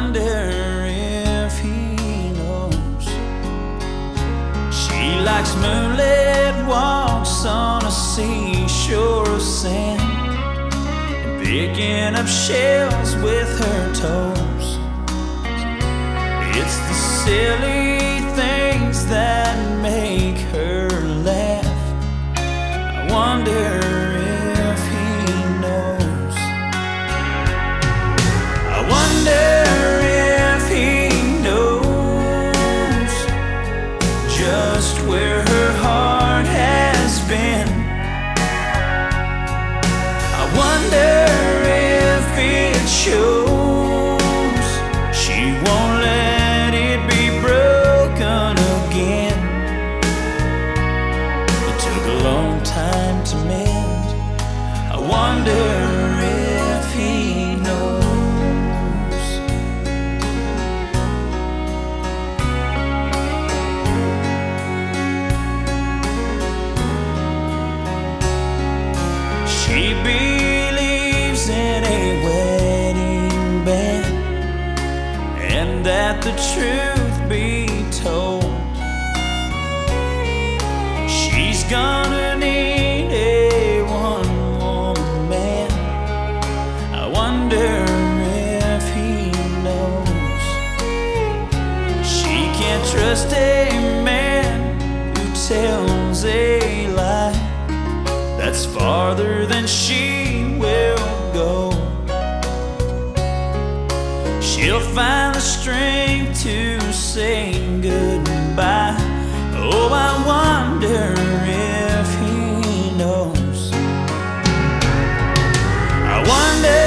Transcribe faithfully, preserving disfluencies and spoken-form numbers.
wonder if he knows. She likes moonlit walks on a seashore of sand, picking up shells with her toes. It's the silly things that make her laugh. I wonder if he knows. I wonder if he knows just where her heart has been. I wonder if it shows. She won't let it be broken again. It took a long time to mend. I wonder if he knows. She believes in a wedding band, and that the truth be told, she's gonna need a one-woman man. I wonder if he knows. She can't trust a man who tells a lie that's farther than she will go. She'll find the strength to say goodbye. Oh, I wonder if he knows. I wonder